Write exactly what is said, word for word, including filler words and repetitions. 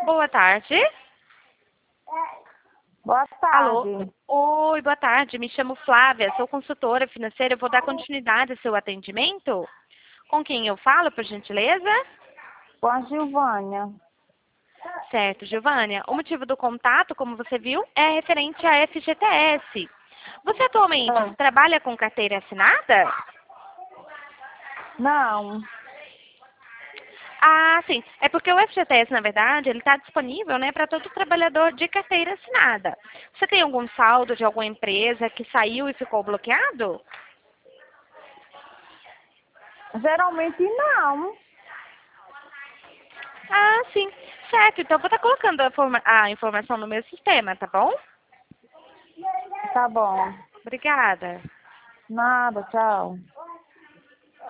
Boa tarde. Boa Alô? tarde. Oi, boa tarde. Me chamo Flávia, sou consultora financeira. Eu vou dar continuidade ao seu atendimento. Com quem eu falo, por gentileza? Com a Gilvânia. Certo, Giovânia. O motivo do contato, como você viu, é referente à F G T S. Você atualmente Ah, trabalha com carteira assinada? não. Ah, sim. É porque o F G T S, na verdade, ele está disponível, né, para todo trabalhador de carteira assinada. Você tem algum saldo de alguma empresa que saiu e ficou bloqueado? Geralmente não. Ah, sim. Certo. Então, eu vou estar colocando a, forma- a informação no meu sistema, tá bom? Tá bom. Obrigada. Nada, tchau.